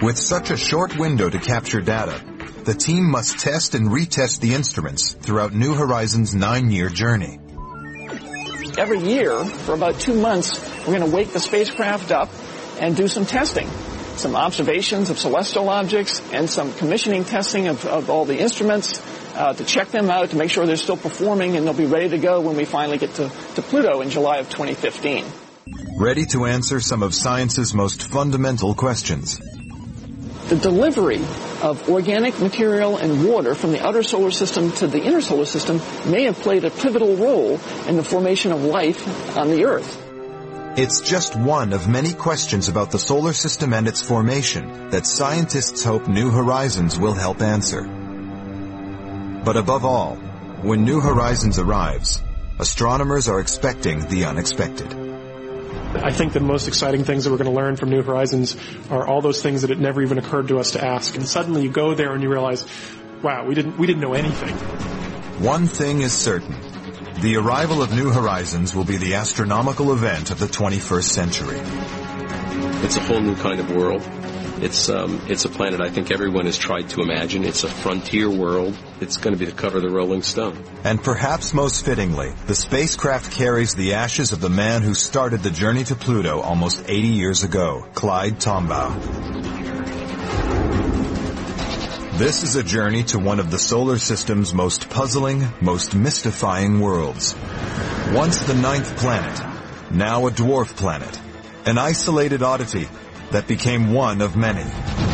With such a short window to capture data, the team must test and retest the instruments throughout New Horizons' 9-year journey. Every year, for about 2 months, we're going to wake the spacecraft up and do some testing. Some observations of celestial objects and some commissioning testing of all the instruments to check them out, to make sure they're still performing, and they'll be ready to go when we finally get to Pluto in July of 2015. Ready to answer some of science's most fundamental questions. The delivery of organic material and water from the outer solar system to the inner solar system may have played a pivotal role in the formation of life on the Earth. It's just one of many questions about the solar system and its formation that scientists hope New Horizons will help answer. But above all, when New Horizons arrives, astronomers are expecting the unexpected. I think the most exciting things that we're going to learn from New Horizons are all those things that it never even occurred to us to ask. And suddenly you go there and you realize, wow, we didn't know anything. One thing is certain. The arrival of New Horizons will be the astronomical event of the 21st century. It's a whole new kind of world. It's a planet I think everyone has tried to imagine. It's a frontier world. It's going to be the cover of the Rolling Stone. And perhaps most fittingly, the spacecraft carries the ashes of the man who started the journey to Pluto almost 80 years ago, Clyde Tombaugh. This is a journey to one of the solar system's most puzzling, most mystifying worlds. Once the 9th planet, now a dwarf planet, an isolated oddity that became one of many.